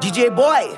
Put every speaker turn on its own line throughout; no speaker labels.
DJ Boy.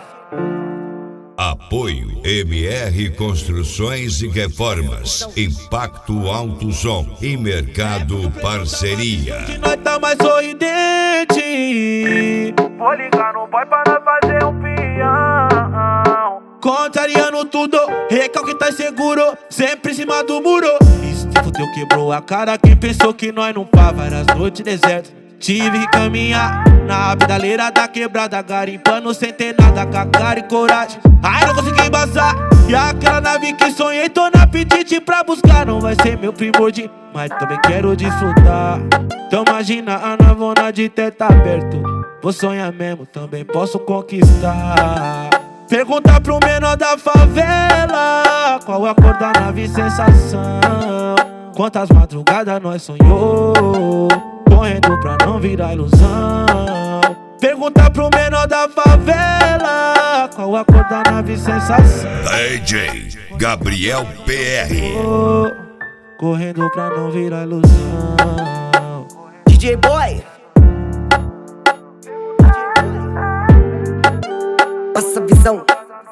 Apoio MR Construções e Reformas, Impacto Alto Som e Mercado Parceria.
Nós tá mais sorridente.
Vou ligar no boy para fazer um peão.
Contrariando tudo, recalque tá seguro, sempre em cima do muro. Isso te fudeu, quebrou a cara. Quem pensou que nós não pá, várias noites desertas. Tive que caminhar na pedaleira da quebrada, garimpando sem ter nada, com a cara e coragem. Ai, não consegui embaçar. E aquela nave que sonhei, tô na apetite pra buscar. Não vai ser meu primordial, mas também quero desfrutar. Então imagina a navona de teto aberto. Vou sonhar mesmo, também posso conquistar. Pergunta pro menor da favela qual a cor da nave, sensação. Quantas madrugadas nós sonhou, correndo pra não virar ilusão. Pergunta pro menor da favela qual a cor da nave, sensação.
DJ Gabriel PR.
Correndo pra não virar ilusão.
DJ Boy. Nossa visão.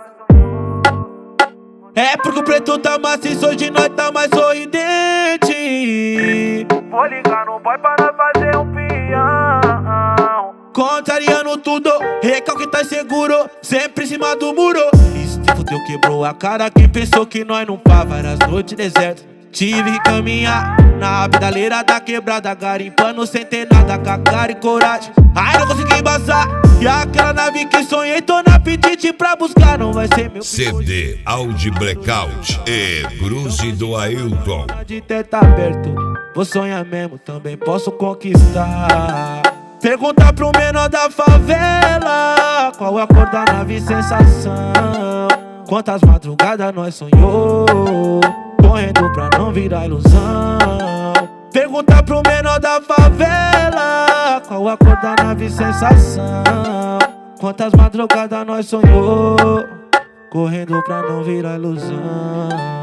É porque o preto tá maciço, hoje nós tá mais sorridente.
Vou ligar no boy para fazer um peão.
Contrariando tudo, recalque tá seguro, sempre em cima do muro. Isso te fudeu, quebrou a cara. Quem pensou que nós não pá, várias noites desertas. Tive que caminhar na pedaleira da quebrada, garimpando sem ter nada, com a cara e coragem. Ai, não consegui embaçar. E aquela nave que sonhei, tô na apetite pra buscar. Não vai ser meu
CD Audi Blackout e Bruce do Ailton.
de teto aberto, vou sonhar mesmo, também posso conquistar. Pergunta pro menor da favela qual a cor da nave, sensação. Quantas madrugadas nós sonhou, correndo pra não virar ilusão. Pergunta pro menor da favela qual a cor da nave, sensação. Quantas madrugadas nós sonhou, correndo pra não virar ilusão.